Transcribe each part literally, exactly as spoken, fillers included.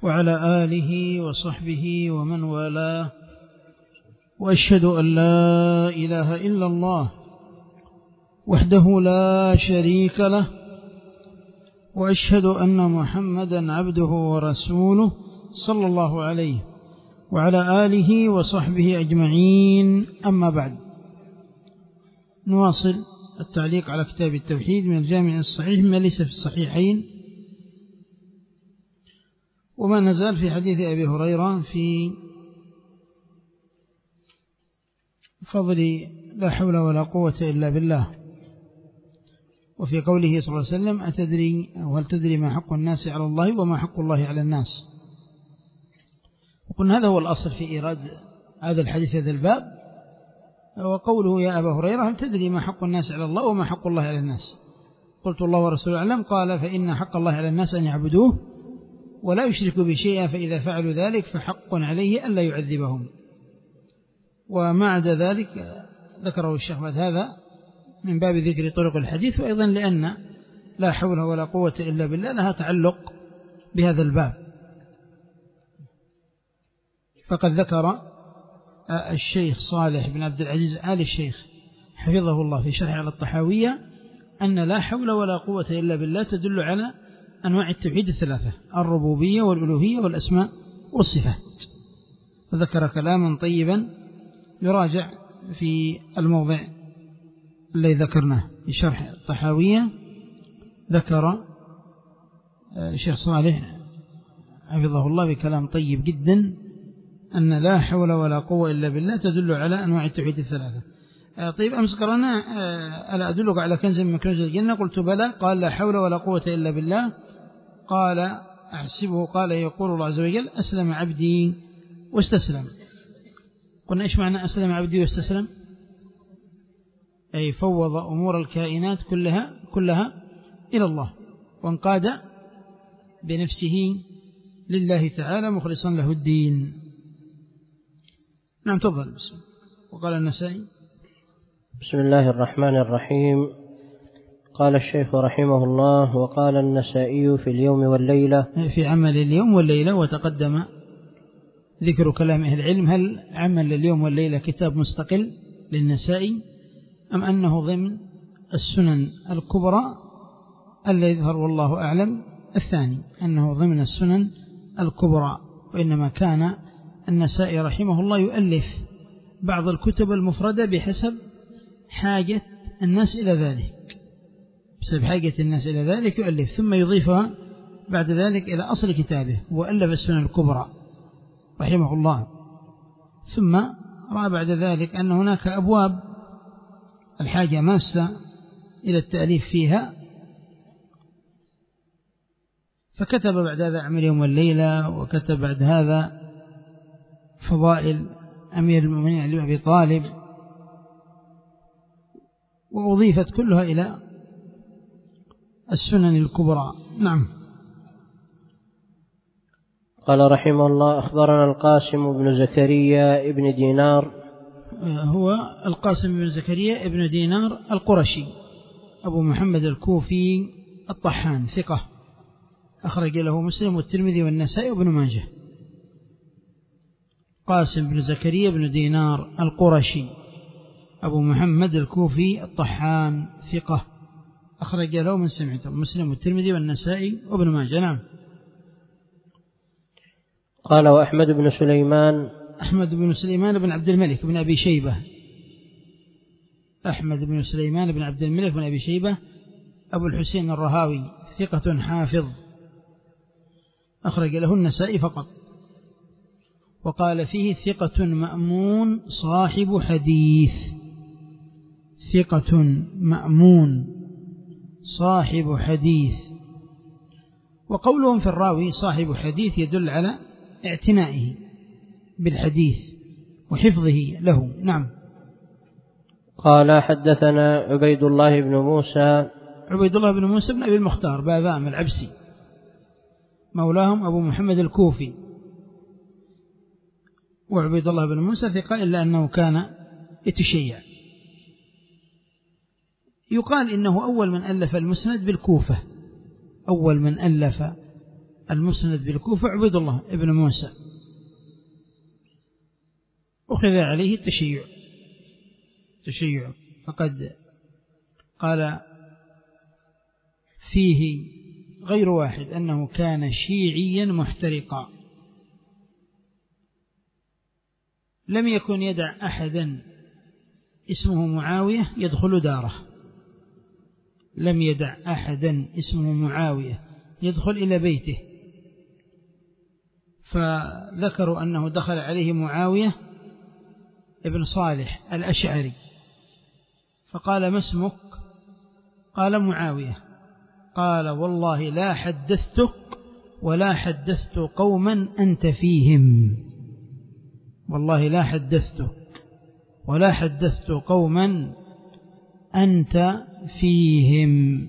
وعلى آله وصحبه ومن والاه، وأشهد أن لا إله إلا الله وحده لا شريك له، وأشهد أن محمدا عبده ورسوله صلى الله عليه وعلى آله وصحبه أجمعين. أما بعد، نواصل التعليق على كتاب التوحيد من الجامع الصحيح ما ليس في الصحيحين، وما نزال في حديث أبي هريرة في فضل لا حول ولا قوة إلا بالله، وفي قوله صلى الله عليه وسلم: أتدري أو هل تدري ما حق الناس على الله وما حق الله على الناس؟ وقلنا هذا هو الأصل في إيراد هذا الحديث هذا الباب، وقوله يا أبا هريرة هل تدري ما حق الناس على الله وما حق الله على الناس؟ قلت الله ورسوله أعلم. قال: فإن حق الله على الناس أن يعبدوه ولا يشركوا بشيئا، فإذا فعلوا ذلك فحق عليه ألا يعذبهم. وما عدا ذلك ذكره الشيخ بعد هذا من باب ذكر طرق الحديث، وأيضا لأن لا حول ولا قوة إلا بالله لها تعلق بهذا الباب. فقد ذكر الشيخ صالح بن عبد العزيز آل الشيخ حفظه الله في شرح على الطحاوية أن لا حول ولا قوة إلا بالله تدل على أنواع التوحيد الثلاثة: الربوبية والألوهية والأسماء والصفات. فذكر كلاما طيبا يراجع في الموضع الذي ذكرناه في شرح الطحاوية. ذكر الشيخ صالح حفظه الله بكلام طيب جدا أن لا حول ولا قوة إلا بالله تدل على أنواع التوحيد الثلاثة. طيب، أمس قرأنا ألا أدلك على كنز من كنوز الجنة؟ قلت بلى. قال: لا حول ولا قوة إلا بالله. قال: أحسبه قال يقول الله عز وجل: أسلم عبدي واستسلم. قلنا إيش معنى أسلم عبدي واستسلم؟ أي فوض أمور الكائنات كلها كلها إلى الله، وانقاد بنفسه لله تعالى مخلصا له الدين. نعم، تفضل. بسم الله. وقال النسائي: بسم الله الرحمن الرحيم. قال الشيخ رحمه الله: وقال النسائي في اليوم والليلة، في عمل اليوم والليلة. وتقدم ذكر كلام أهل العلم هل عمل اليوم والليلة كتاب مستقل للنسائي أم أنه ضمن السنن الكبرى؟ الذي يظهر والله أعلم الثاني، أنه ضمن السنن الكبرى، وإنما كان النسائي رحمه الله يؤلف بعض الكتب المفردة بحسب حاجة الناس إلى ذلك، بسبب حاجة الناس إلى ذلك يؤلف، ثم يضيفها بعد ذلك إلى أصل كتابه، وألف السنن الكبرى رحمه الله. ثم رأى بعد ذلك أن هناك أبواب الحاجة ماسة إلى التأليف فيها، فكتب بعد هذا عمل يوم والليلة، وكتب بعد هذا فضائل أمير المؤمنين علي بن أبي طالب، وأضيفت كلها إلى السنن الكبرى. نعم. قال رحمه الله: أخبرنا القاسم بن زكريا ابن دينار. هو القاسم بن زكريا ابن دينار القرشي أبو محمد الكوفي الطحان، ثقة، أخرج له مسلم والترمذي والنسائي وابن ماجه. قاسم بن زكريا بن دينار القرشي أبو محمد الكوفي الطحان، ثقة، أخرج له من سمعته مسلم والترمذي والنسائي وابن ماجه. نعم. قال: وأحمد بن سليمان. أحمد بن سليمان بن عبد الملك بن أبي شيبة. أحمد بن سليمان بن عبد الملك بن أبي شيبة أبو الحسين الرهاوي، ثقة حافظ، أخرج له النسائي فقط. وقال فيه: ثقة مأمون صاحب حديث. ثقة مأمون صاحب حديث. وقولهم في الراوي صاحب حديث يدل على اعتنائه بالحديث وحفظه له. نعم. قال: حدثنا عبيد الله بن موسى. عبيد الله بن موسى بن أبي المختار باذام العبسي، مولاهم أبو محمد الكوفي. وعبيد الله بن موسى ثقة إلا أنه كان يتشيع. يقال إنه أول من ألف المسند بالكوفة، أول من ألف المسند بالكوفة عبيد الله ابن موسى، أخذ عليه التشيع تشيع فقد قال فيه غير واحد أنه كان شيعيا محترقا، لم يكن يدع أحدا اسمه معاوية يدخل داره، لم يدع أحدا اسمه معاوية يدخل إلى بيته، فذكروا أنه دخل عليه معاوية ابن صالح الأشعري فقال ما اسمك؟ قال معاوية، قال والله لا حدثتك ولا حدثت قوما أنت فيهم، والله لا حدثتك ولا حدثت قوما أنت فيهم.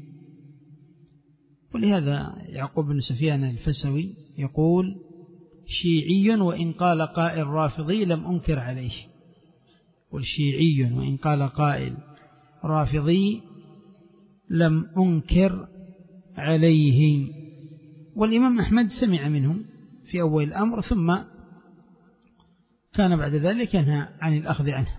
ولهذا يعقوب بن سفيان الفسوي يقول شيعي وإن قال قائل رافضي لم أنكر عليه، والشيعي وإن قال قائل رافضي لم أنكر عليه. والإمام أحمد سمع منهم في أول الأمر ثم كان بعد ذلك ينهى عن الأخذ عنه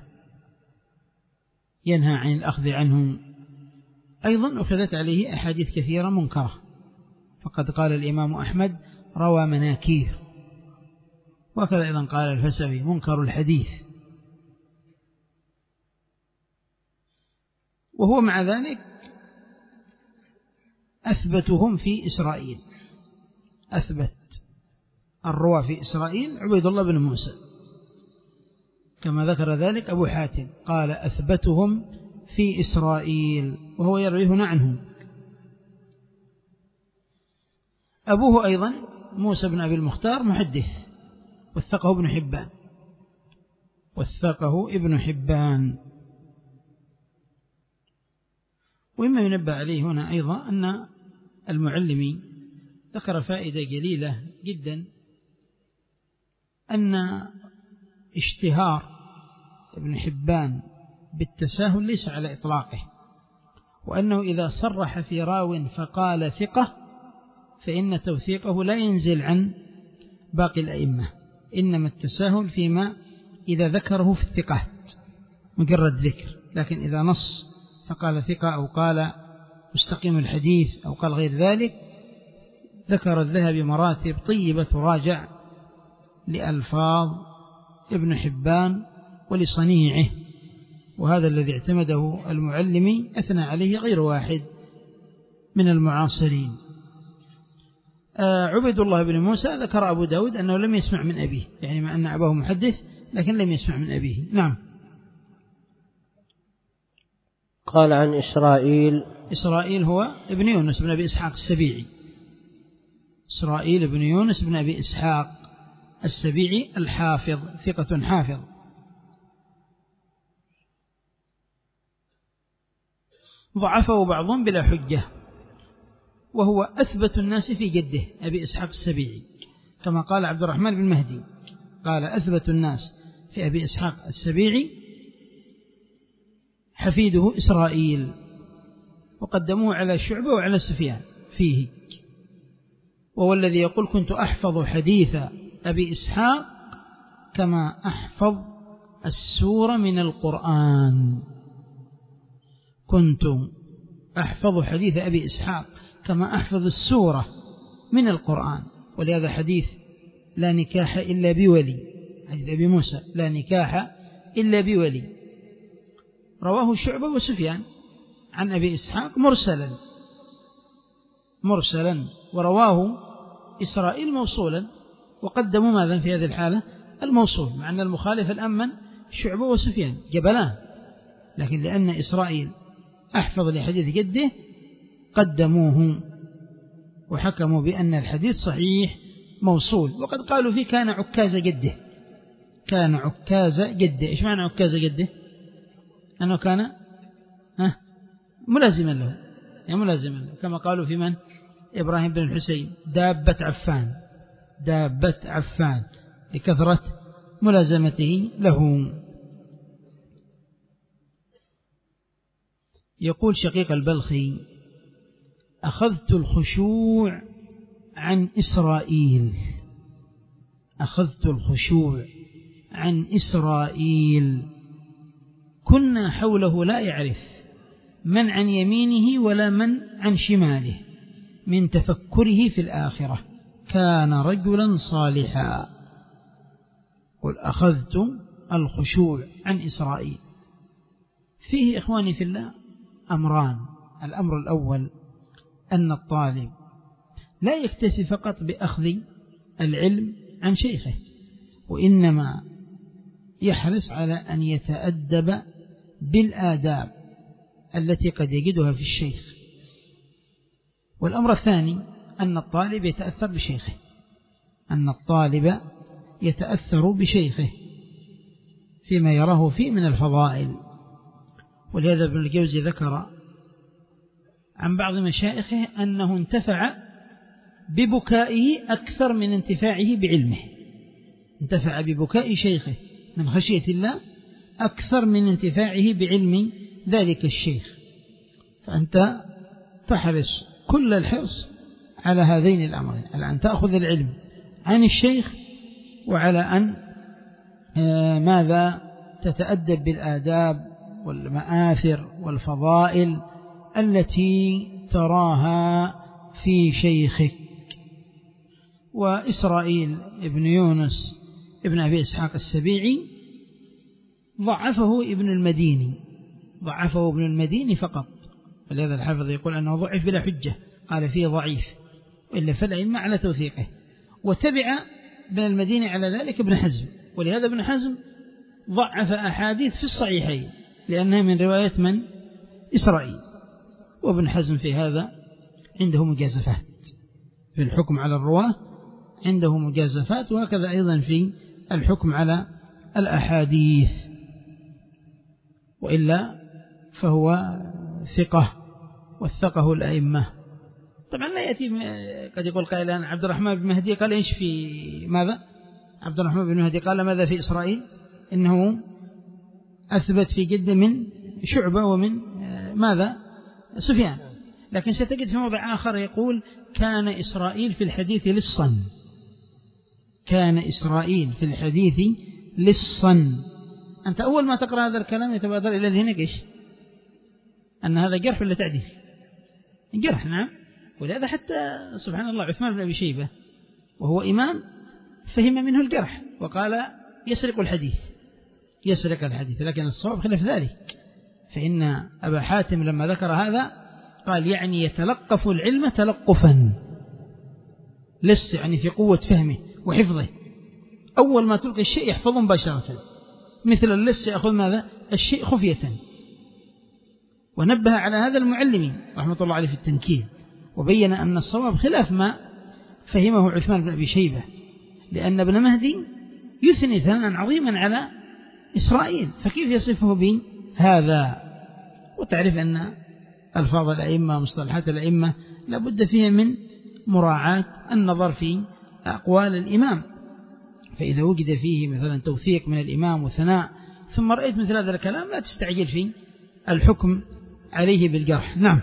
ينهى عن الأخذ عنه. أيضا أخذت عليه أحاديث كثيرة منكرة، فقد قال الإمام أحمد روى مناكير، وكذا أيضا قال الفسوي منكر الحديث. وهو مع ذلك أثبتهم في إسرائيل، أثبت الرواة في إسرائيل عبيد الله بن موسى، كما ذكر ذلك أبو حاتم قال أثبتهم في إسرائيل، وهو يرويه عنهم. أبوه أيضا موسى بن أبي المختار محدث، وثقه ابن حبان وثقه ابن حبان. وإما ينبه عليه هنا أيضا أن المعلمي ذكر فائدة جليلة جدا، أن اشتهار ابن حبان بالتساهل ليس على إطلاقه، وأنه إذا صرح في راو فقال ثقة فإن توثيقه لا ينزل عن باقي الأئمة، إنما التساهل فيما إذا ذكره في الثقات مجرد ذكر، لكن إذا نص فقال ثقة أو قال مستقيم الحديث أو قال غير ذلك، ذكر الذهبي مراتب طيبة تراجع لألفاظ ابن حبان ولصنيعه، وهذا الذي اعتمده المعلمي أثنى عليه غير واحد من المعاصرين. آه عبيد الله بن موسى ذكر أبو داود أنه لم يسمع من أبيه، يعني مع أن أباه محدث لكن لم يسمع من أبيه. نعم. قال عن إسرائيل. إسرائيل هو ابن يونس بن أبي إسحاق السبيعي، إسرائيل بن يونس بن أبي إسحاق السبيعي الحافظ، ثقة حافظ. ضعفه بعضهم بلا حجة، وهو أثبت الناس في جده أبي إسحاق السبيعي، كما قال عبد الرحمن بن مهدي قال أثبت الناس في أبي إسحاق السبيعي حفيده إسرائيل، وقدموه على شعبة وعلى سفيان فيه، وهو الذي يقول كنت أحفظ حديث أبي إسحاق كما أحفظ السورة من القرآن، كنت أحفظ حديث أبي إسحاق كما أحفظ السورة من القرآن. ولهذا حديث لا نكاح إلا بولي، حديث أبي موسى لا نكاح إلا بولي، رواه شعبة وسفيان عن أبي إسحاق مرسلا مرسلا ورواه إسرائيل موصولا، وقدموا ماذا في هذه الحالة؟ الموصول، مع أن المخالف الأمن شعبة وسفيان جبلان، لكن لأن إسرائيل أحفظ لحديث جده قدموه وحكموا بأن الحديث صحيح موصول. وقد قالوا فيه كان عكاز جده، كان عكاز جده. إيش معنى عكاز جده؟ أنه كان ها ملازما له، يعني ملازما له، كما قالوا في من؟ إبراهيم بن الحسين دابة عفان، دابة عفان لكثرة ملازمته له. يقول شقيق البلخي أخذت الخشوع عن إسرائيل، أخذت الخشوع عن إسرائيل. كنا حوله لا يعرف من عن يمينه ولا من عن شماله من تفكره في الآخرة، كان رجلا صالحا. قل أخذت الخشوع عن إسرائيل. فيه إخواني في الله أمران. الأمر الأول أن الطالب لا يكتفي فقط بأخذ العلم عن شيخه، وإنما يحرص على أن يتأدب بالآداب التي قد يجدها في الشيخ. والأمر الثاني أن الطالب يتأثر بشيخه، أن الطالب يتأثر بشيخه فيما يراه فيه من الفضائل. ولهذا ابن الجوزي ذكر عن بعض مشايخه أنه انتفع ببكائه أكثر من انتفاعه بعلمه، انتفع ببكاء شيخه من خشية الله أكثر من انتفاعه بعلم ذلك الشيخ. فأنت تحرص كل الحرص على هذين الأمرين، على أن تأخذ العلم عن الشيخ، وعلى أن ماذا تتأدب بالآداب والمآثر والفضائل التي تراها في شيخك. وإسرائيل ابن يونس ابن أبي إسحاق السبيعي ضعفه ابن المديني، ضعفه ابن المديني فقط، ولهذا الحافظ يقول أنه ضعف بلا حجة، قال فيه ضعيف، وإلا فالأئمة على توثيقه. وتبع ابن المديني على ذلك ابن حزم، ولهذا ابن حزم ضعف أحاديث في الصحيحين لأنها من رواية من؟ إسرائيل. وابن حزم في هذا عنده مجازفات في الحكم على الرواة، عنده مجازفات، وهكذا أيضا في الحكم على الأحاديث، وإلا فهو ثقة وثقه الأئمة. طبعا لا يأتي قد يقول قائلا عبد الرحمن بن مهدي قال إيش في ماذا؟ عبد الرحمن بن مهدي قال ماذا في إسرائيل؟ إنه أثبت في جد من شعبة ومن ماذا؟ سفيان. لكن ستجد في موضع آخر يقول كان إسرائيل في الحديث لصا، كان إسرائيل في الحديث لصا. أنت أول ما تقرأ هذا الكلام يتبادر إلى ذهنك إيش؟ أن هذا جرح ولا تعديل؟ جرح، نعم. ولهذا حتى سبحان الله عثمان بن أبي شيبة وهو إمام فهم منه الجرح وقال يسرق الحديث، يسرق الحديث، لكن الصواب خلاف ذلك. فإن أبا حاتم لما ذكر هذا قال يعني يتلقف العلم تلقفا، لس يعني في قوة فهمه وحفظه، أول ما تلقي الشيء يحفظه مباشرة، مثل اللس يأخذ ماذا؟ الشيء خفية. ونبه على هذا المعلمين رحمة الله عليه في التنكيل، وبين أن الصواب خلاف ما فهمه عثمان بن أبي شيبة، لأن ابن مهدي يثني ثناء عظيما على إسرائيل، فكيف يصفه بهذا؟ وتعرف أن ألفاظ الأئمة مصطلحات الأئمة لابد فيها من مراعاة النظر في أقوال الإمام، فإذا وجد فيه مثلا توثيق من الإمام وثناء ثم رأيت مثل هذا الكلام لا تستعجل في الحكم عليه بالجرح. نعم.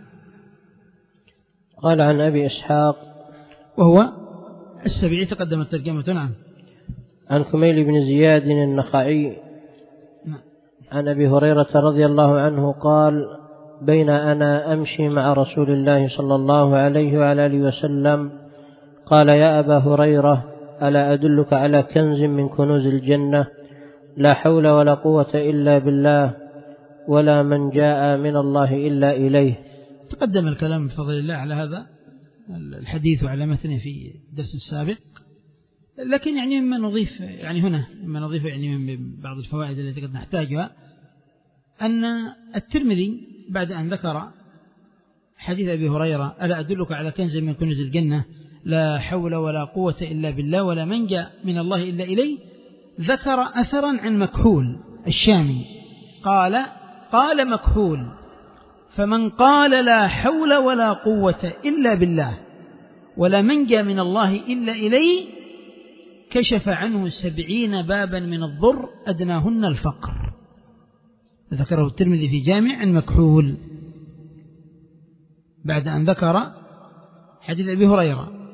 قال عن أبي إسحاق وهو السبيعي تقدمت ترجمته. نعم. عن كميل بن زياد النخعي نعم. عن أبي هريرة رضي الله عنه قال بين أنا أمشي مع رسول الله صلى الله عليه وعلى آله وسلم قال يا أبا هريرة ألا أدلك على كنز من كنوز الجنة لا حول ولا قوة إلا بالله ولا من جاء من الله إلا إليه. تقدم الكلام بفضل الله على هذا الحديث وعلى متنه في الدرس السابق، لكن يعني مما نضيف يعني هنا مما نضيف يعني من بعض الفوائد التي قد نحتاجها أن الترمذي بعد أن ذكر حديث أبي هريرة ألا أدلك على كنز من كنوز الجنة لا حول ولا قوة إلا بالله ولا منجا من الله إلا إليه، ذكر أثرا عن مكحول الشامي قال قال مكحول فمن قال لا حول ولا قوة إلا بالله ولا منجا من الله إلا إليه كشف عنه سبعين بابا من الضر أدناهن الفقر. ذكره الترمذي في جامع عن مكحول بعد أن ذكر حديث أبي هريرة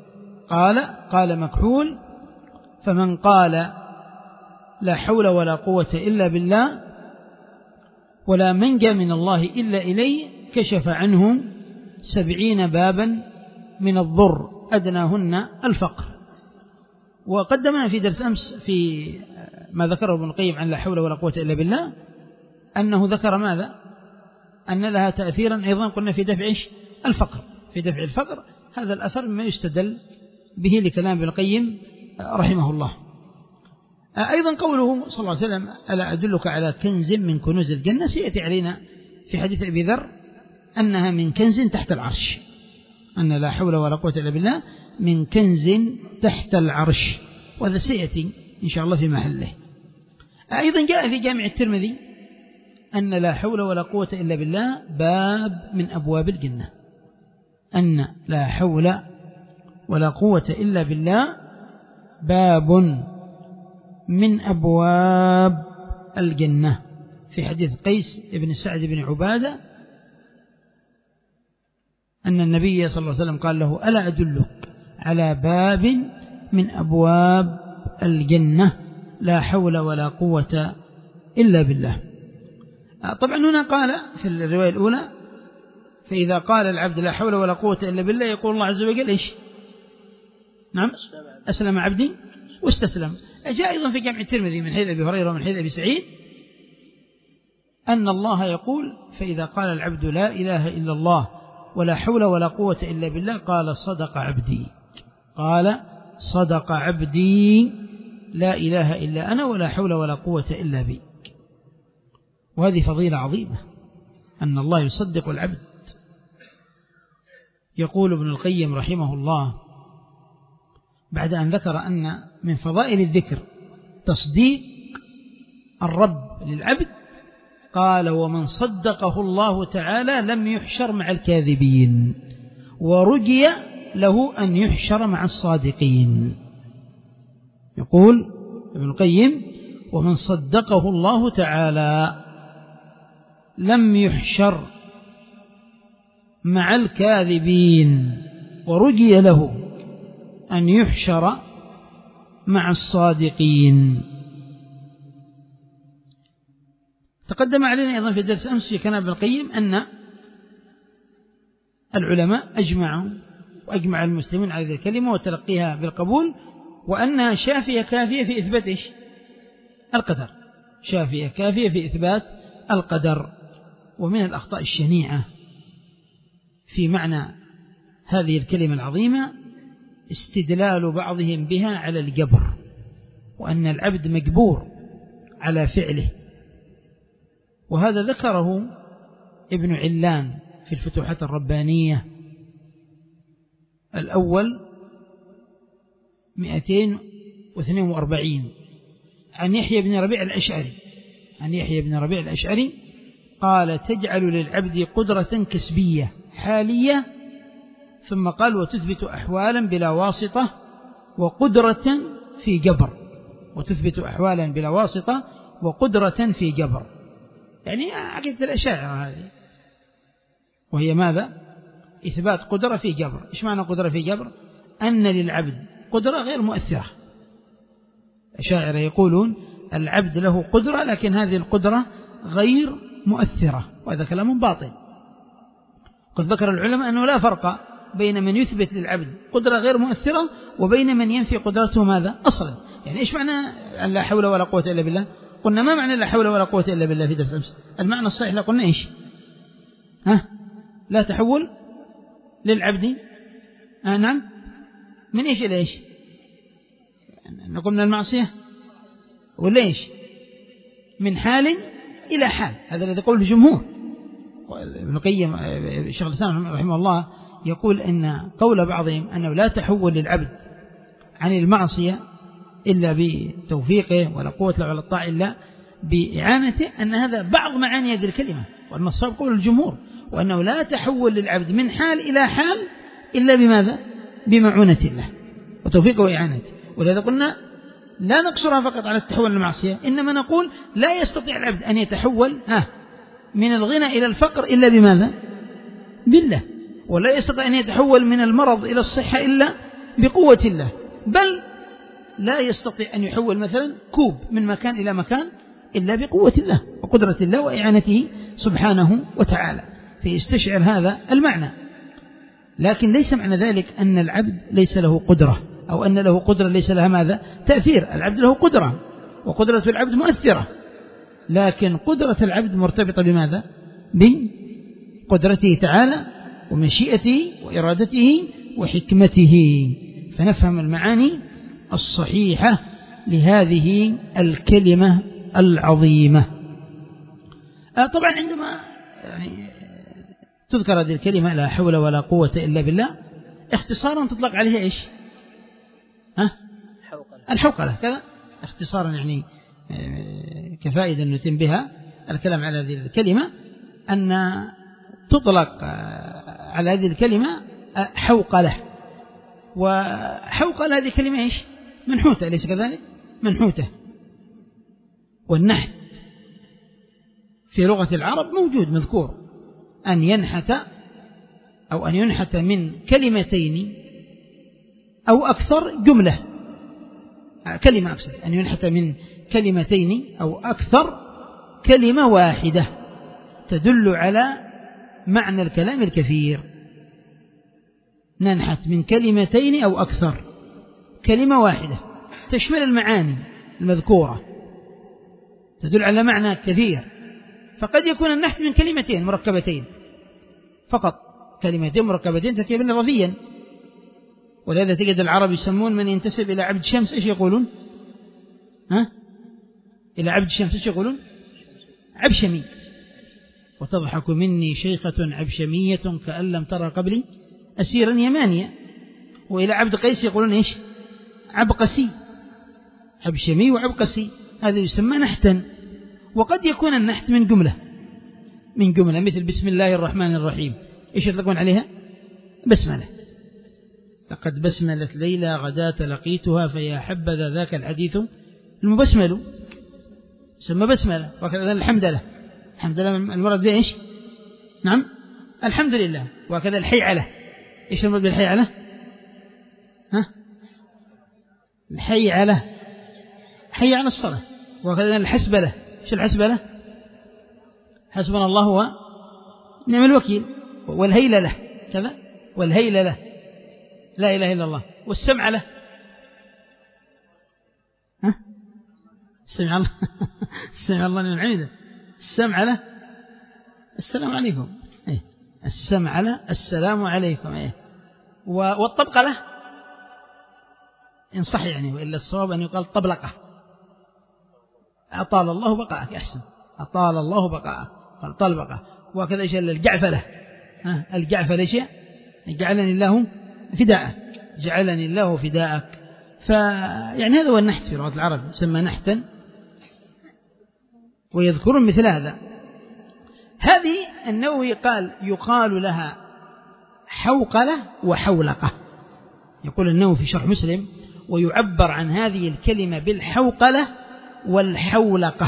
قال قال مكحول: فمن قال لا حول ولا قوة إلا بالله ولا منجى من الله إلا إليه كشف عنه سبعين بابا من الضر أدناهن الفقر. وقدمنا في درس أمس في ما ذكره ابن القيم عن لا حول ولا قوة إلا بالله أنه ذكر ماذا؟ أن لها تأثيرا أيضا قلنا في دفع الفقر في دفع الفقر. هذا الأثر مما يستدل به لكلام ابن القيم رحمه الله. أيضا قوله صلى الله عليه وسلم: ألا أدلك على كنز من كنوز الجنة، سيأتي علينا في حديث أبي ذر أنها من كنز تحت العرش، أن لا حول ولا قوة إلا بالله من كنز تحت العرش، وهذا سيأتي إن شاء الله في محله. أيضا جاء في جامع الترمذي أن لا حول ولا قوة إلا بالله باب من أبواب الجنة، أن لا حول ولا قوة إلا بالله باب من أبواب الجنة، في حديث قيس بن سعد بن عبادة أن النبي صلى الله عليه وسلم قال له: ألا أدلك على باب من أبواب الجنة لا حول ولا قوة إلا بالله. طبعا هنا قال في الرواية الأولى: فإذا قال العبد لا حول ولا قوة إلا بالله يقول الله عز وجل إيش؟ نعم، أسلم عبدي واستسلم. جاء أيضا في جامع الترمذي من حديث أبي هريرة ومن حديث أبي سعيد أن الله يقول: فإذا قال العبد لا إله إلا الله ولا حول ولا قوة إلا بالله قال صدق عبدي، قال صدق عبدي لا إله إلا أنا ولا حول ولا قوة إلا بي. وهذه فضيلة عظيمة أن الله يصدق العبد. يقول ابن القيم رحمه الله بعد أن ذكر أن من فضائل الذكر تصديق الرب للعبد، قال: ومن صدقه الله تعالى لم يحشر مع الكاذبين ورجي له أن يحشر مع الصادقين. يقول ابن القيم: ومن صدقه الله تعالى لم يحشر مع الكاذبين ورجي له أن يحشر مع الصادقين. تقدم علينا أيضا في درس أمس في كلام ابن القيم أن العلماء أجمعوا وأجمع المسلمين على هذه الكلمة وتلقيها بالقبول، وأنها شافية كافية في إثبات إيش؟ القدر، شافية كافية في إثبات القدر. ومن الأخطاء الشنيعة في معنى هذه الكلمة العظيمة استدلال بعضهم بها على الجبر، وأن العبد مجبور على فعله، وهذا ذكره ابن علان في الفتوحات الربانية الأول مئتين واثنين وأربعين عن يحيى بن ربيع الأشعري عن يحيى بن ربيع الأشعري قال: تجعل للعبد قدرة كسبية حالية، ثم قال: وتثبت أحوالا بلا واسطة وقدرة في جبر، وتثبت أحوالا بلا واسطة وقدرة في جبر، يعني عقيدة الأشاعرة هذه، وهي ماذا؟ إثبات قدرة في جبر. إيش معنى قدرة في جبر؟ أن للعبد قدرة غير مؤثرة. الأشاعرة يقولون العبد له قدرة لكن هذه القدرة غير مؤثرة، وهذا كلام باطل. قد ذكر العلماء أنه لا فرق بين من يثبت للعبد قدرة غير مؤثرة وبين من ينفي قدرته ماذا؟ أصلا. يعني إيش معنى أن لا حول ولا قوة إلا بالله؟ قلنا ما معنى لا حول ولا قوة إلا بالله في درس أمس؟ المعنى الصحيح لا قلنا إيش؟ ها؟ لا تحول للعبد آه نعم من إيش إلى إيش؟ نقول من المعصية ولا إيش؟ من حال إلى حال، هذا الذي يقول الجمهور. ابن القيم الشيخ الإسلام رحمه الله يقول إن قول بعضهم أنه لا تحول للعبد عن المعصية إلا بتوفيقه ولا قوة له على الطاعة إلا بإعانته، أن هذا بعض معاني هذه الكلمة، وأن الصواب قول الجمهور، وأنه لا تحول للعبد من حال إلى حال إلا بماذا؟ بمعونة الله وتوفيقه وإعانته. ولذا قلنا لا نقصرها فقط على التحول للمعصية، إنما نقول لا يستطيع العبد أن يتحول ها من الغنى إلى الفقر إلا بماذا؟ بالله. ولا يستطيع أن يتحول من المرض إلى الصحة إلا بقوة الله، بل لا يستطيع أن يحول مثلا كوب من مكان إلى مكان إلا بقوة الله وقدرة الله وإعانته سبحانه وتعالى، فيستشعر هذا المعنى. لكن ليس معنى ذلك أن العبد ليس له قدرة، أو أن له قدرة ليس لها ماذا؟ تأثير. العبد له قدرة، وقدرة العبد مؤثرة، لكن قدرة العبد مرتبطة بماذا؟ بقدرته تعالى ومشيئته وإرادته وحكمته. فنفهم المعاني الصحيحة لهذه الكلمة العظيمة. طبعا عندما يعني تذكر هذه الكلمة لا حول ولا قوة إلا بالله، اختصارا تطلق عليها إيش؟ ها؟ الحوقلة كذا اختصارا، يعني كفائدة نتم بها الكلام على هذه الكلمة، أن تطلق على هذه الكلمة حوقلة. وحوقلة هذه كلمة إيش؟ منحوتة، أليس كذلك؟ منحوتة. والنحت في لغة العرب موجود مذكور، أن ينحت أو أن ينحت من كلمتين أو أكثر جملة، كلمة أقصد، أن ينحت من كلمتين أو أكثر كلمة واحدة تدل على معنى الكلام الكثير. ننحت من كلمتين أو أكثر كلمة واحدة تشمل المعاني المذكورة، تدل على معنى كثير. فقد يكون النحت من كلمتين مركبتين فقط، كلمتين مركبتين تركيبا لفظيا. ولهذا تجد العرب يسمون من ينتسب إلى عبد شمس إيش يقولون؟ ها؟ إلى عبد شمس إيش يقولون؟ عبشمي. وتضحك مني شيخة عبشمية كأن لم ترى قبلي أسيرا يمانيا. وإلى عبد قيس يقولون إيش؟ عبقسي. عبشمي وعبقسي، هذا يسمى نحتا. وقد يكون النحت من جملة من جملة مثل بسم الله الرحمن الرحيم، إيش يطلقون عليها؟ بسملة. لقد بسملت ليلى غداة لقيتها فيا حبذا ذاك الحديث المبسمل، سمى بسملة. وكذا الحمد لله، الحمد لله المراد به إيش؟ نعم الحمد لله. وكذا الحي على، إيش المراد بالحي على؟ ها؟ الحي على، حي على الصلاة. وكذا الحسبلة، إيش الحسبلة؟ حسبنا الله ونعم الوكيل. والهيللة كذا، والهيللة لا إله إلا الله. والسمع له، ها؟ سمع الله سمع الله لمن حمده. السمع له السلام عليكم، إيه؟ السمع له السلام عليكم، إيه؟ والطبقة له إن صح يعني، وإلا الصواب أن يقال طبلقة. أطال الله بقاءك، أحسن، أطال الله بقاءك، قال طلبقة. وكذا إيش الجعفلة، ها؟ الجعفلة شيء جعلني الله فداءك، جعلني الله فداءك. فيعني هذا هو النحت في لغة العرب، يسمى نحتا، ويذكرون مثل هذا. هذه النووي قال يقال لها حوقلة وحولقة. يقول النووي في شرح مسلم: ويعبر عن هذه الكلمة بالحوقلة والحولقة،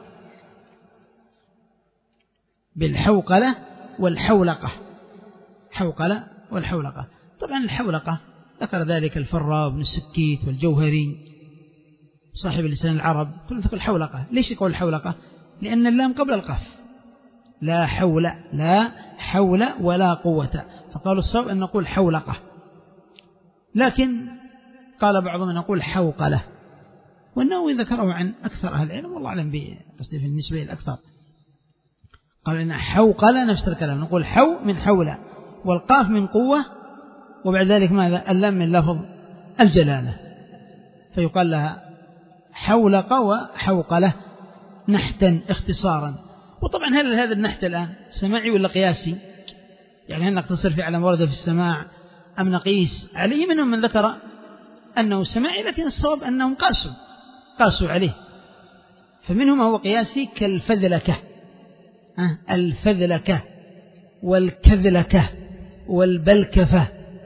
بالحوقلة والحولقة، حوقلة والحولقة. طبعا الحولقة ذكر ذلك الفراء بن السكيت والجوهري صاحب لسان العرب، كل ذكر الحولقة. ليش يقول الحولقة؟ لأن اللام قبل القاف، لا حول، لا حول ولا قوة، فقالوا الصواب أن نقول حولقة. لكن قال بعضهم أن نقول حوقلة، والنووي ذكره عن أكثر أهل العلم، والله أعلم بقصده في النسبة الأكثر. قال إن حوقلة نفس الكلام، نقول حو من حولة، والقاف من قوة، وبعد ذلك ماذا؟ اللام من لفظ الجلالة، فيقال لها حولقة وحوقلة نحتا اختصارا. وطبعا هل هذا النحت الآن سماعي ولا قياسي؟ يعني هل نقتصر في على ورد في السماع أم نقيس عليه؟ منهم من ذكر أنه سماعي، لكن الصواب أنهم قاسوا قاسوا عليه. فمنهم هو قياسي كالفذلكة، الفذلكة والكذلكة والبلكفة.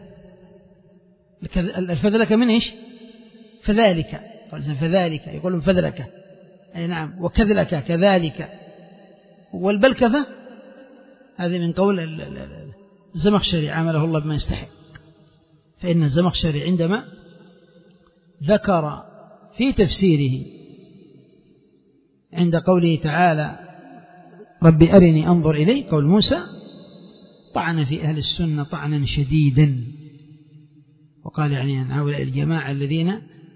الفذلكة من إيش؟ فذلك، فذلك يقولون فذلكة، أي نعم، وكذلكة كذلك. والبلكفة هذه من قول الزمخشري عامله الله بما يستحق، فإن الزمخشري عندما ذكر في تفسيره عند قوله تعالى رب أرني أنظر إليه، قول موسى، طعن في أهل السنة طعنا شديدا، وقال يعني عن هؤلاء الجماعة الذين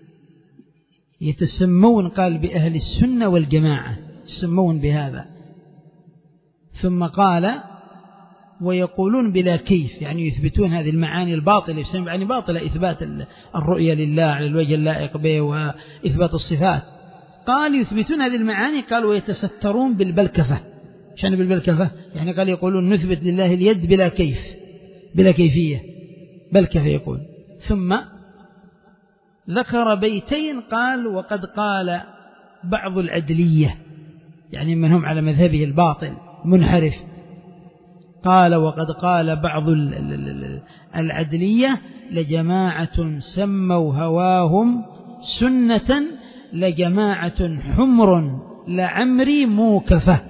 يتسمون، قال بأهل السنة والجماعة، يتسمون بهذا. ثم قال ويقولون بلا كيف، يعني يثبتون هذه المعاني الباطلة، يعني باطلة إثبات الرؤية لله على الوجه اللائق به وإثبات الصفات، قال يثبتون هذه المعاني، قال ويتسترون بالبلكفة. شان بالبلكفة؟ يعني قال يقولون نثبت لله اليد بلا كيف، بلا كيفية، بلكفة يقول. ثم ذكر بيتين قال وقد قال بعض العدلية، يعني من هم على مذهبه الباطل منحرف، قال وقد قال بعض العدلية لجماعة سموا هواهم سنة لجماعة حمر لعمري موكفة،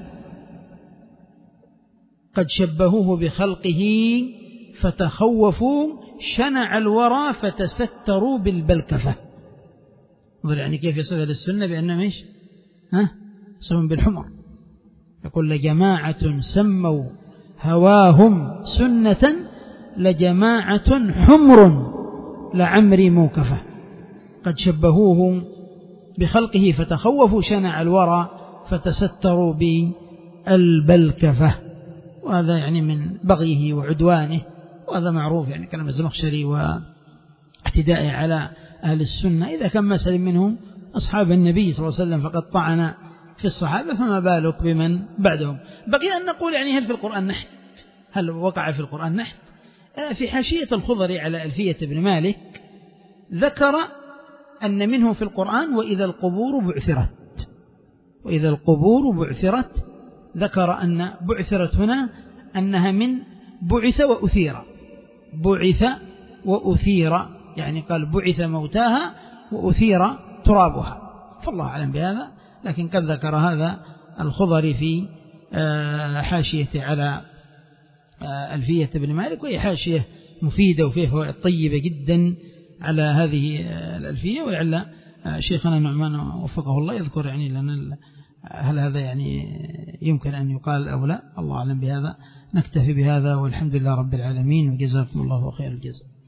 قد شبهوه بخلقه فتخوفوا شنع الورى فتستروا بالبلكفة. انظر يعني كيف يصف للسنة بأنهم ايش؟ ها؟ يصفون بالحمر. يقول لجماعة سموا هواهم سنة لجماعة حمر لعمري موكفة، قد شبهوه بخلقه فتخوفوا شنع الورى فتستروا بالبلكفة. وهذا يعني من بغيه وعدوانه، وهذا معروف، يعني كلام الزمخشري واعتدائه على أهل السنة. إذا كان ما سلم منهم أصحاب النبي صلى الله عليه وسلم فقد طعن في الصحابة، فما بالك بمن بعدهم. بقي أن نقول يعني هل في القرآن نحت؟ هل وقع في القرآن نحت؟ في حاشية الخضري على ألفية ابن مالك ذكر أن منه في القرآن وإذا القبور بعثرت، وإذا القبور بعثرت، ذكر أن بعثرت هنا أنها من بعث وأثير، بعث وأثير، يعني قال بعث موتاها وأثير ترابها، فالله أعلم بهذا. لكن قد ذكر هذا الخضري في حاشية على ألفية ابن مالك، وهي حاشية مفيدة وفيه فوائد طيبة جدا على هذه الألفية. ولعل شيخنا نعمان وفقه الله يذكر يعني لنا هل هذا يعني يمكن أن يقال أو لا، الله أعلم بهذا. نكتفي بهذا والحمد لله رب العالمين، وجزاكم الله خير الجزاء.